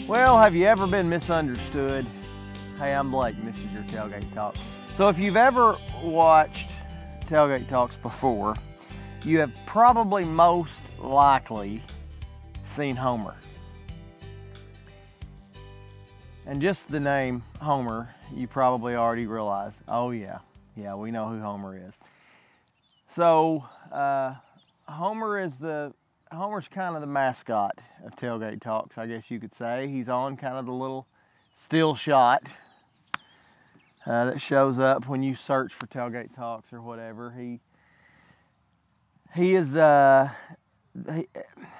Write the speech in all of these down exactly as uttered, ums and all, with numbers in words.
Well, have you ever been misunderstood? Hey, I'm Blake and this is your Tailgate Talk. So if you've ever watched Tailgate Talks before, you have probably most likely seen Homer. And just the name Homer, you probably already realize, oh yeah, yeah, we know who Homer is. So, uh, Homer is the Homer's kind of the mascot of Tailgate Talks, I guess you could say. He's on kind of the little still shot uh, that shows up when you search for Tailgate Talks or whatever. He he is uh, he,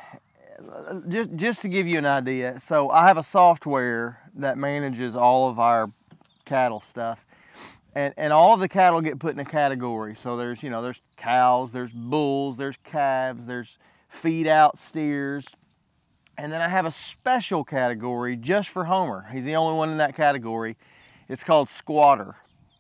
just just to give you an idea. So I have a software that manages all of our cattle stuff. And, and all of the cattle get put in a category. So there's, you know, there's cows, there's bulls, there's calves, there's feed out steers. And then I have a special category just for Homer. He's the only one in that category. It's called squatter.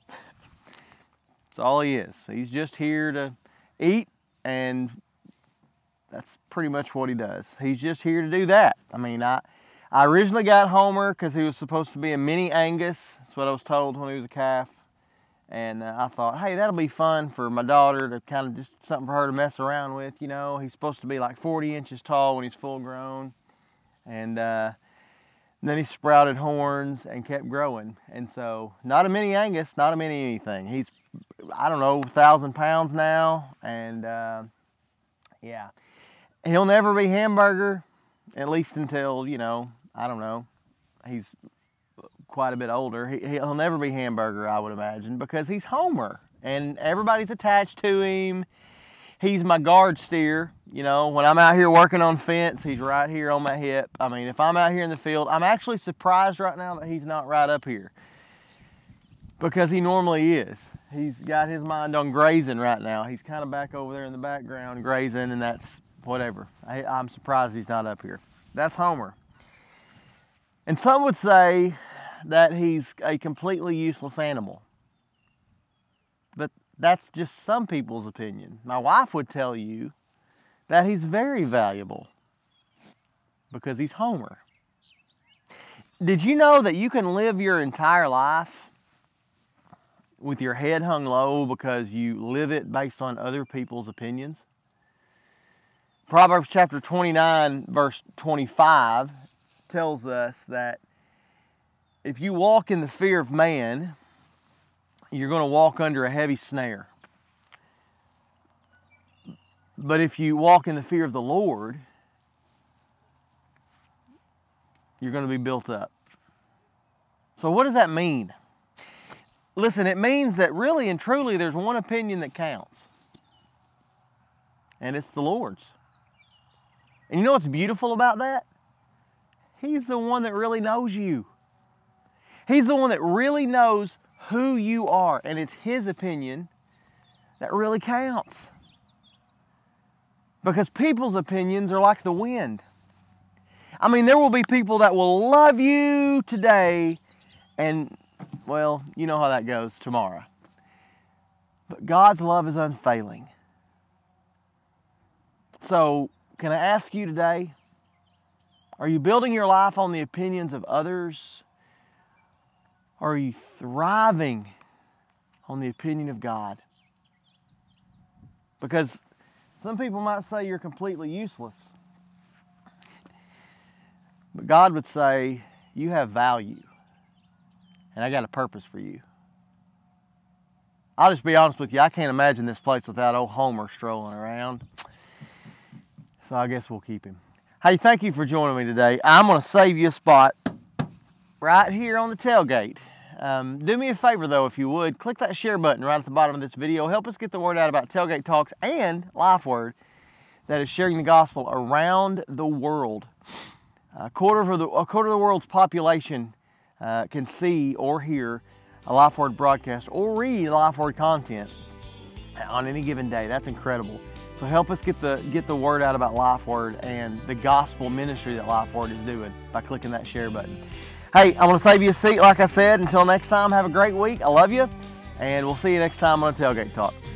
That's all he is. He's just here to eat, and that's pretty much what he does. He's just here to do that. I mean, I, I originally got Homer because he was supposed to be a mini Angus. That's what I was told when he was a calf. And uh, I thought, hey, that'll be fun for my daughter to kind of just something for her to mess around with, you know. He's supposed to be like forty inches tall when he's full grown. And, uh, and then he sprouted horns and kept growing. And so, not a mini Angus, not a mini anything. He's, I don't know, a thousand pounds now. And uh, yeah, he'll never be Hamburger, at least until, you know, I don't know, he's quite a bit older. He, he'll never be Hamburger, I would imagine, because he's Homer and everybody's attached to him. He's my guard steer. You know, when I'm out here working on fence, he's right here on my hip. I mean, if I'm out here in the field, I'm actually surprised right now that he's not right up here, because he normally is. He's got his mind on grazing right now. He's kind of back over there in the background grazing, and that's whatever. I, I'm surprised he's not up here. That's Homer. And some would say that he's a completely useless animal. But that's just some people's opinion. My wife would tell you that he's very valuable because he's Homer. Did you know that you can live your entire life with your head hung low because you live it based on other people's opinions? Proverbs chapter twenty-nine, verse twenty-five tells us that if you walk in the fear of man, you're going to walk under a heavy snare. But if you walk in the fear of the Lord, you're going to be built up. So what does that mean? Listen, it means that really and truly there's one opinion that counts. And it's the Lord's. And you know what's beautiful about that? He's the one that really knows you. He's the one that really knows who you are, and it's His opinion that really counts. Because people's opinions are like the wind. I mean, there will be people that will love you today, and, well, you know how that goes tomorrow. But God's love is unfailing. So, can I ask you today, are you building your life on the opinions of others? Or are you thriving on the opinion of God? Because some people might say you're completely useless. But God would say, you have value. And I got a purpose for you. I'll just be honest with you, I can't imagine this place without old Homer strolling around. So I guess we'll keep him. Hey, thank you for joining me today. I'm going to save you a spot right here on the tailgate. Um, do me a favor though, if you would, click that share button right at the bottom of this video. Help us get the word out about Tailgate Talks and LifeWord that is sharing the gospel around the world. A quarter of the, a quarter of the world's population uh, can see or hear a LifeWord broadcast or read LifeWord content on any given day. That's incredible. So help us get the get the word out about LifeWord and the gospel ministry that LifeWord is doing by clicking that share button. Hey, I'm going to save you a seat, like I said. Until next time, have a great week. I love you, and we'll see you next time on a Tailgate Talk.